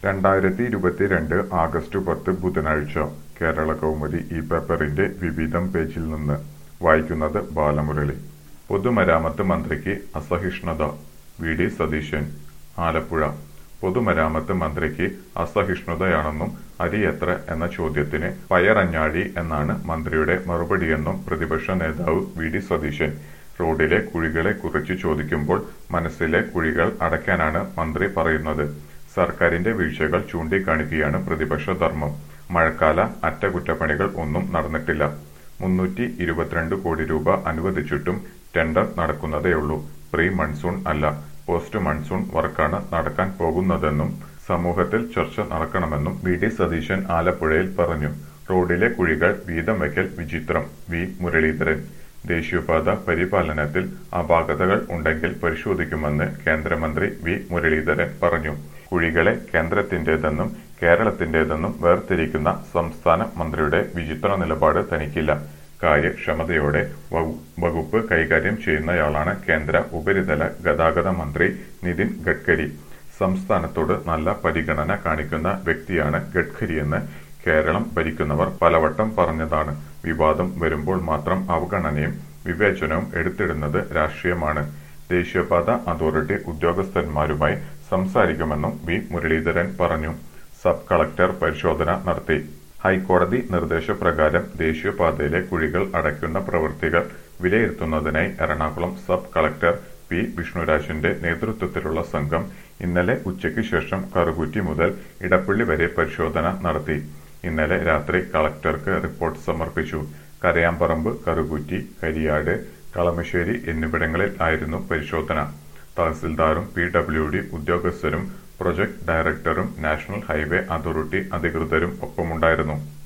2022 August 10 ബുധനാഴ്ച കേരള കൗമുദി ഈ പേപ്പറിന്റെ വിവിധം പേജിൽ നിന്ന് വായിക്കുന്നത് ബാലമുരളി. പൊതുമരാമത്ത് മന്ത്രിക്ക് അസഹിഷ്ണുത. വി.ഡി. സതീശൻ, ആലപ്പുഴ. പൊതുമരാമത്ത് മന്ത്രിക്ക് അസഹിഷ്ണുതയാണെന്നും അരി എത്ര എന്ന ചോദ്യത്തിന് പയറഞ്ഞാഴി എന്നാണ് മന്ത്രിയുടെ മറുപടിയെന്നും പ്രതിപക്ഷ നേതാവ് വി.ഡി. സതീശൻ. റോഡിലെ കുഴികളെ കുറിച്ച് ചോദിക്കുമ്പോൾ മനസ്സിലെ കുഴികൾ അടയ്ക്കാനാണ് മന്ത്രി പറയുന്നത്. സർക്കാരിന്റെ വീഴ്ചകൾ ചൂണ്ടിക്കാണിക്കുകയാണ് പ്രതിപക്ഷ ധർമ്മം. മഴക്കാല അറ്റകുറ്റപ്പണികൾ ഒന്നും നടന്നിട്ടില്ല. 322 കോടി രൂപ അനുവദിച്ചിട്ടും ടെൻഡർ നടക്കുന്നതേയുള്ളൂ. പ്രീ മൺസൂൺ അല്ല, പോസ്റ്റ് മൺസൂൺ വർക്കാണ് നടക്കാൻ പോകുന്നതെന്നും സമൂഹത്തിൽ ചർച്ച നടക്കണമെന്നും വി.ഡി. സതീശൻ ആലപ്പുഴയിൽ പറഞ്ഞു. റോഡിലെ കുഴികൾ വീതം വയ്ക്കൽ വിചിത്രം. വി. മുരളീധരൻ, ദേശീയപാത പരിപാലനത്തിൽ അപാകതകൾ ഉണ്ടെങ്കിൽ പരിശോധിക്കുമെന്ന് കേന്ദ്രമന്ത്രി വി. മുരളീധരൻ പറഞ്ഞു. കുഴികളെ കേന്ദ്രത്തിന്റേതെന്നും കേരളത്തിന്റേതെന്നും വേർതിരിക്കുന്ന സംസ്ഥാന മന്ത്രിയുടെ വിചിത്ര നിലപാട് തനിക്കില്ല. കാര്യക്ഷമതയോടെ വകുപ്പ് കൈകാര്യം ചെയ്യുന്നയാളാണ് കേന്ദ്ര ഉപരിതല ഗതാഗത മന്ത്രി നിതിൻ ഗഡ്കരി. സംസ്ഥാനത്തോട് നല്ല പരിഗണന കാണിക്കുന്ന വ്യക്തിയാണ് ഗഡ്കരിയെന്ന് കേരളം ഭരിക്കുന്നവർ പലവട്ടം പറഞ്ഞതാണ്. വിവാദം വരുമ്പോൾ മാത്രം അവഗണനയും വിവേചനവും എടുത്തിടുന്നത് രാഷ്ട്രീയമാണ്. ദേശീയപാത അതോറിറ്റി ഉദ്യോഗസ്ഥന്മാരുമായി സംസാരിക്കുമെന്നും വി. മുരളീധരൻ പറഞ്ഞു. സബ് കളക്ടർ പരിശോധന നടത്തി. ഹൈക്കോടതി നിർദ്ദേശപ്രകാരം ദേശീയപാതയിലെ കുഴികൾ അടയ്ക്കുന്ന പ്രവൃത്തികൾ വിലയിരുത്തുന്നതിനായി എറണാകുളം സബ് കളക്ടർ പി. വിഷ്ണുരാജിന്റെ നേതൃത്വത്തിലുള്ള സംഘം ഇന്നലെ ഉച്ചയ്ക്ക് ശേഷം കറുകുറ്റി മുതൽ ഇടപ്പള്ളി വരെ പരിശോധന നടത്തി. ഇന്നലെ രാത്രി കളക്ടർക്ക് റിപ്പോർട്ട് സമർപ്പിച്ചു. കരയാമ്പറമ്പ്, കറുകുറ്റി, കരിയാട്, കളമശ്ശേരി എന്നിവിടങ്ങളിൽ ആയിരുന്നു പരിശോധന. തഹസിൽദാറും PWD ഉദ്യോഗസ്ഥരും project director national highway authority അധികൃതരും ഒപ്പമുണ്ടായിരുന്നു.